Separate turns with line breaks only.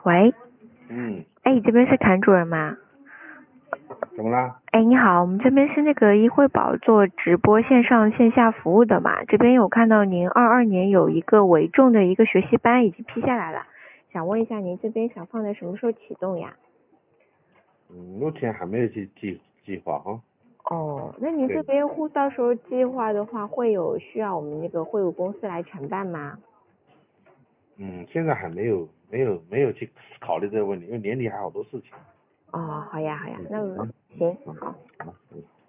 喂，
嗯，
哎，这边是谭主任吗？
怎么啦？
哎，你好，我们这边是那个医惠宝做直播线上线下服务的嘛，这边有看到您22年有一个维重的一个学习班已经批下来了，想问一下您这边想放在什么时候启动呀？
目前还没有计划哈。
哦，那您这
对，
边到时候计划的话，会有需要我们那个会务公司来承办吗？
现在还没有去考虑这个问题，因为年底还好多事情。
哦，好呀好呀，那
啊，
行
啊，
好。
好，